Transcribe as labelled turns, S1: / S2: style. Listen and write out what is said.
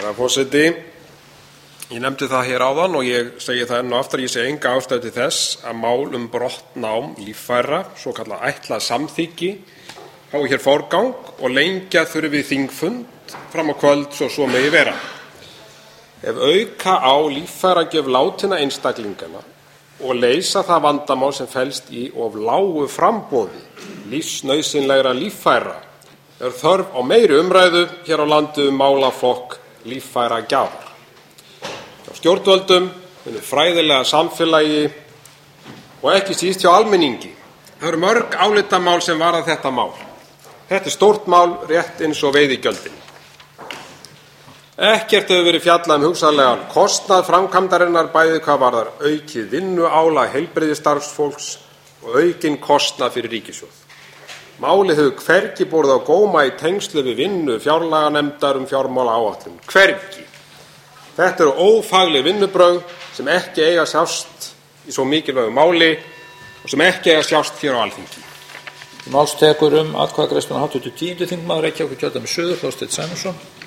S1: Herra forseti, ég nefndi það hér áðan og ég segi það enn og aftur, ég sé enga ástæðu til þess að mál brottnám líffæra, svokallað ætlað samþykki, fái hér forgang og lengja þurfi þingfund fram á kvöld svo megi vera. Ef auka á líffæragjöf látinna einstaklingana og leysa það vandamál sem felst í of lágu framboði lífsnauðsynlegra líffæra þörf á meiri umræðu hér á landi málaflokk líffæragjafar. Hjá stjórnvöldum, hinu fræðilega samfélagi og ekki síst hjá almenningi. Það eru mörg álitamál sem varða þetta mál. Þetta stórt mál rétt eins og veiðigjöldin. Ekkert hefur verið fjallað hugsanlegan kostnað framkvæmdarinnar bæði hvað varðar aukið vinnuálag heilbrigðisstarfsfólks og aukinn kostnað fyrir ríkissjóð. Málið hefur hvergi borið á góma í tengslu við vinnu fjárlaganefndar fjármálaáætlun. Hvergi. Þetta eru ófagleg vinnubrögð sem ekki eiga að sjást í svo mikilvægu máli og sem ekki eiga að sjást hér á Alþingi.
S2: Máls tekur atkvæðagreiðsluna hv. 10. þingmaður Reykjavíkurkjördæmis suður, Þorsteinn Sæmundsson.